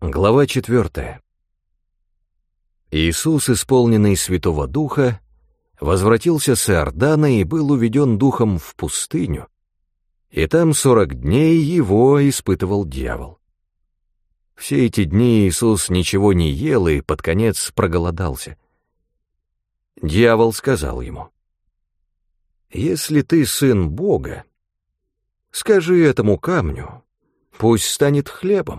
Глава 4. Иисус, исполненный Святого Духа, возвратился с Иордана и был уведен Духом в пустыню, и там 40 дней его испытывал дьявол. Все эти дни Иисус ничего не ел и под конец проголодался. Дьявол сказал ему: «Если ты сын Бога, скажи этому камню, пусть станет хлебом».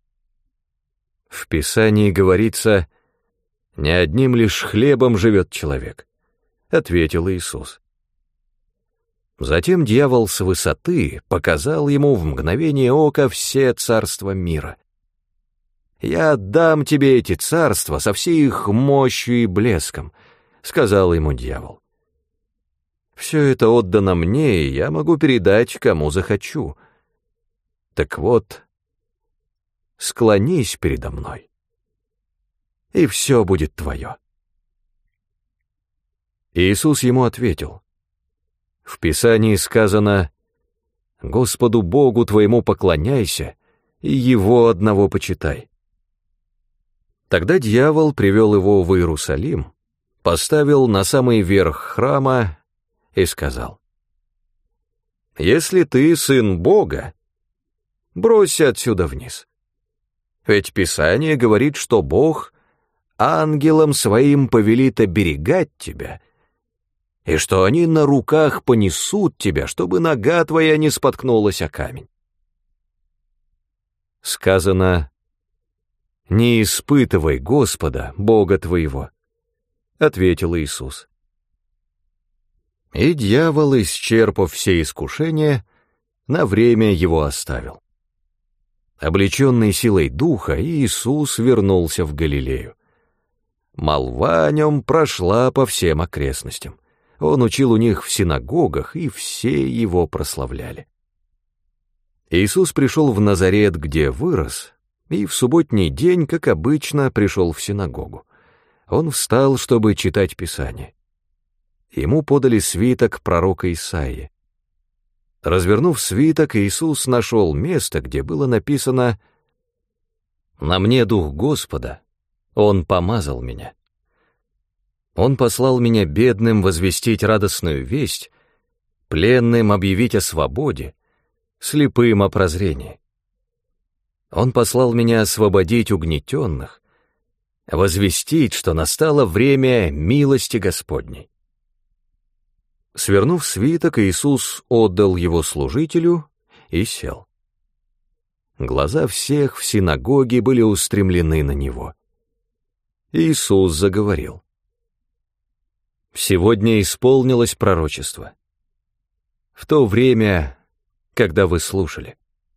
В Писании говорится: «Не одним лишь хлебом живет человек», — ответил Иисус. Затем дьявол с высоты показал ему в мгновение ока все царства мира. «Я отдам тебе эти царства со всей их мощью и блеском», — сказал ему дьявол. «Все это отдано мне, и я могу передать, кому захочу. Так вот, склонись передо мной, и все будет твое». Иисус ему ответил: «В Писании сказано: Господу Богу твоему поклоняйся, и Его одного почитай». Тогда дьявол привел его в Иерусалим, поставил на самый верх храма и сказал: «Если ты сын Бога, бросься отсюда вниз. Ведь Писание говорит, что Бог ангелам своим повелит оберегать тебя, и что они на руках понесут тебя, чтобы нога твоя не споткнулась о камень». Сказано: «Не испытывай Господа, Бога твоего», — ответил Иисус. И дьявол, исчерпав все искушения, на время его оставил. Облеченный силой Духа, Иисус вернулся в Галилею. Молва о нем прошла по всем окрестностям. Он учил у них в синагогах, и все его прославляли. Иисус пришел в Назарет, где вырос, и в субботний день, как обычно, пришел в синагогу. Он встал, чтобы читать Писание. Ему подали свиток пророка Исаии. Развернув свиток, Иисус нашел место, где было написано: «На мне дух Господа, Он помазал меня. Он послал меня бедным возвестить радостную весть, пленным объявить о свободе, слепым о прозрении. Он послал меня освободить угнетенных, возвестить, что настало время милости Господней». Свернув свиток, Иисус отдал его служителю и сел. Глаза всех в синагоге были устремлены на него. Иисус заговорил: «Сегодня исполнилось пророчество. В то время, когда вы слушали».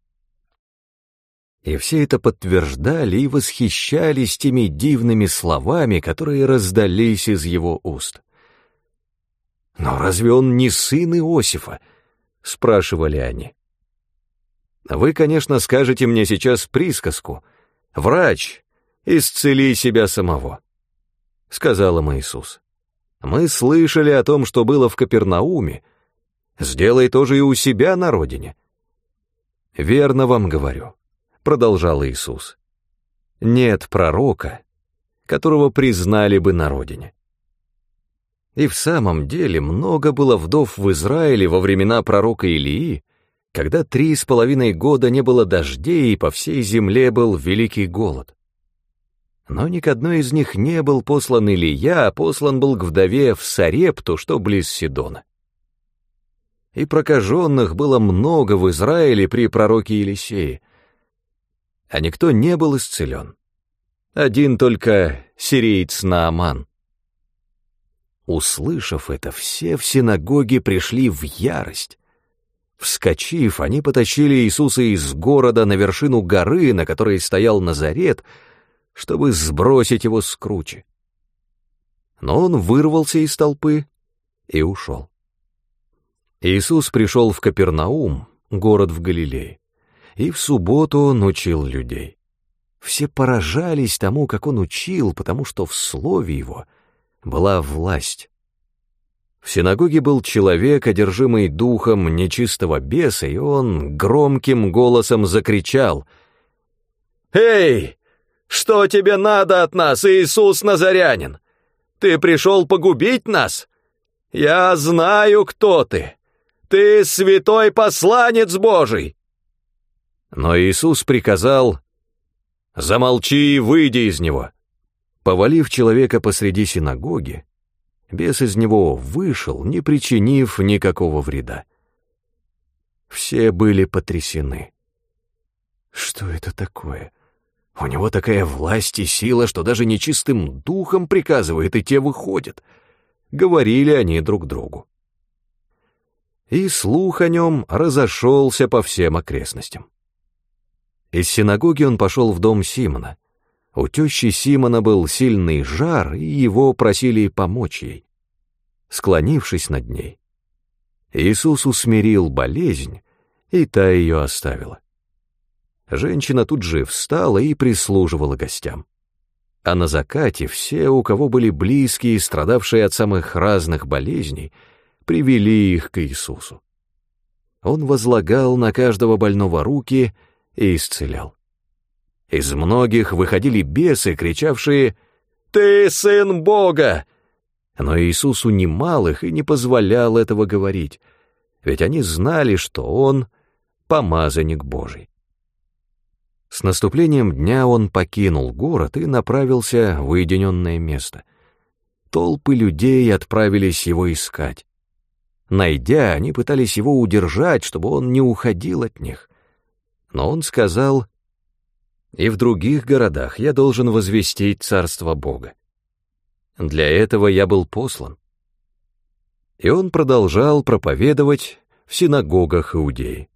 И все это подтверждали и восхищались теми дивными словами, которые раздались из его уст. «Но разве он не сын Иосифа?» — спрашивали они. «Вы, конечно, скажете мне сейчас присказку: врач, исцели себя самого», — сказал им Иисус. «Мы слышали о том, что было в Капернауме. Сделай то же и у себя на родине». «Верно вам говорю», — продолжал Иисус, — «нет пророка, которого признали бы на родине». И в самом деле много было вдов в Израиле во времена пророка Илии, когда 3,5 года не было дождей, и по всей земле был великий голод. Но ни к одной из них не был послан Илия, а послан был к вдове в Сарепту, что близ Сидона. И прокаженных было много в Израиле при пророке Елисее, а никто не был исцелен. Один только сириец Нааман. Услышав это, все в синагоге пришли в ярость. Вскочив, они потащили Иисуса из города на вершину горы, на которой стоял Назарет, чтобы сбросить его с кручи. Но он вырвался из толпы и ушел. Иисус пришел в Капернаум, город в Галилее, и в субботу он учил людей. Все поражались тому, как он учил, потому что в слове его была власть. В синагоге был человек, одержимый духом нечистого беса, и он громким голосом закричал: «Эй, Что тебе надо от нас, Иисус Назарянин? Ты пришел погубить нас? Я знаю, кто ты. Ты святой посланец Божий!» Но Иисус приказал: «Замолчи и выйди из него». Повалив человека посреди синагоги, бес из него вышел, не причинив никакого вреда. Все были потрясены. Что это такое? У него такая власть и сила, что даже нечистым духом приказывает, и те выходят. Говорили они друг другу. И слух о нем разошелся по всем окрестностям. Из синагоги он пошел в дом Симона. У тещи Симона был сильный жар, и его просили помочь ей. Склонившись над ней, Иисус усмирил болезнь, и та ее оставила. Женщина тут же встала и прислуживала гостям. А на закате все, у кого были близкие, страдавшие от самых разных болезней, привели их к Иисусу. Он возлагал на каждого больного руки и исцелял. Из многих выходили бесы, кричавшие: «Ты сын Бога!» Но Иисус унимал их и не позволял этого говорить, ведь они знали, что он помазанник Божий. С наступлением дня он покинул город и направился в уединенное место. Толпы людей отправились его искать. Найдя, они пытались его удержать, чтобы он не уходил от них. Но он сказал: «И в других городах я должен возвестить Царство Бога. Для этого я был послан». И он продолжал проповедовать в синагогах Иудеи.